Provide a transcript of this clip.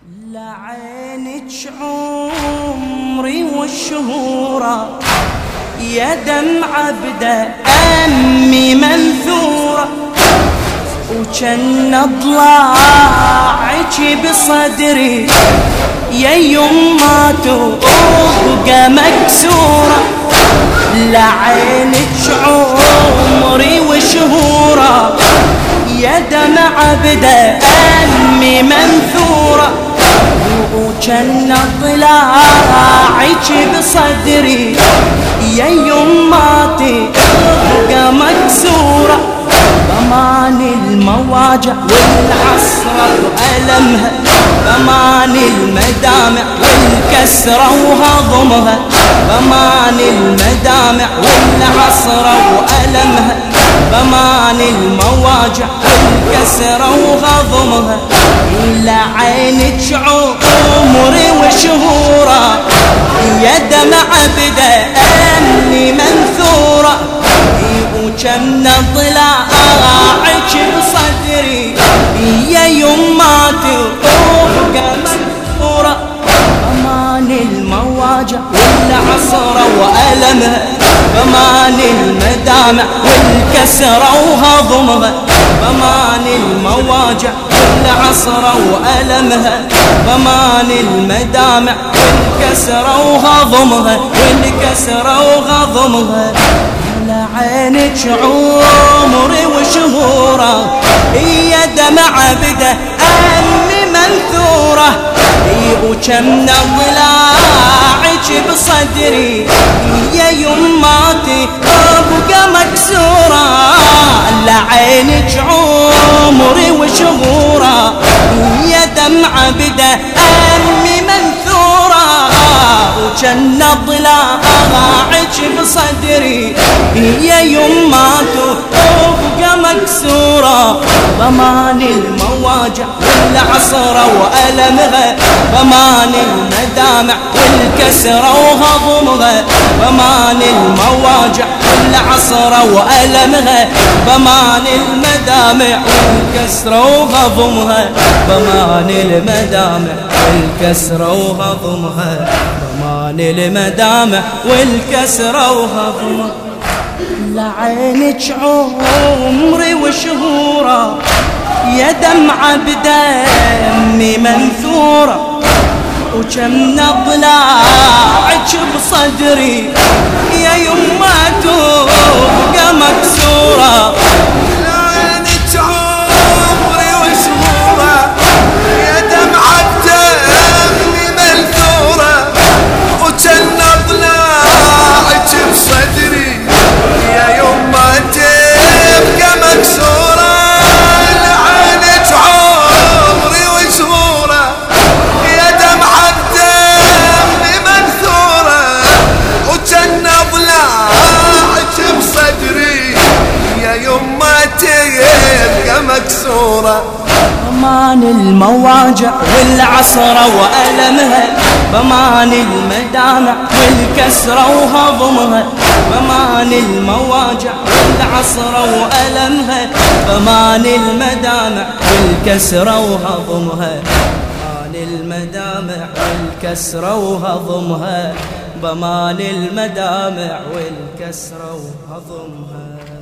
لعينك عمري والشهورة يا دمعة بدا أمي منثورة، وجن ضلاعك بصدري يا يما تبقى مكسورة. لعينك عمري وشهورة يا دمعة بدا أمي منثورة، وجن ضلاعك بصدري يا يما تبقى مكسورة. ضمان المواجع والعصرة وألمها، ضمان المدامع والكسرة وهضمها، ضمان المدامع والعصرة وألمها، ضمان المواجع والكسرة وهضمها. لعينك عمري وشهورة يا دمعة بدا أمي منثورة، وجن ضلاعك بصدري يا يما تبقى مكسورة. ضمان المواجع والعصرة وألمها، ضمان المدامع والكسرة وهضمها، ضمان المواجع والعصرة وألمها، ضمان المدامع والكسرة وهضمها، والكسرة وهضمها. لعينك عمري وشهورة يا دمعة بدا أمي منثورة، وجن ضلاعك بصدري يا يما تبقى مكسورة. لعينك عمري وشهورة يا دمعة بدا أمي منثورة، وجن ضلاعك بصدري يا يما تبقى مكسورة. ضمان المواجع والعصرة وألمها، ضمان المدامع والكسرة وهضمها، ضمان المواجع والعصرة وألمها، ضمان المدامع والكسرة وهضمها، ضمان المدامع والكسرة وهضمها، ضمان المدامع والكسرة وهضمها. لعينك عمري وشهورة يا دمعة بدمي منثورة، وجن ضلاعك بصدري يا يما تبقى مكسورة. لعينك عمري وشهورة يا دمعة بدمي منثورة، وجن ضلاعك بصدري يا يما تبقى مكسورة. لعينك عمري وشهورة يا دمعة بدمي منثورة، وجن ضلاعك بصدري يا يما تبقى مكسورة. ضمان المواجع والعصرة وألمها، ضمان المدامع والكسرة وهضمها، ضمان المواجع والعصرة وألمها، ضمان المدامع والكسرة وهضمها، ضمان المدامع والكسرة وهضمها، ضمان المدامع والكسرة وهضمها.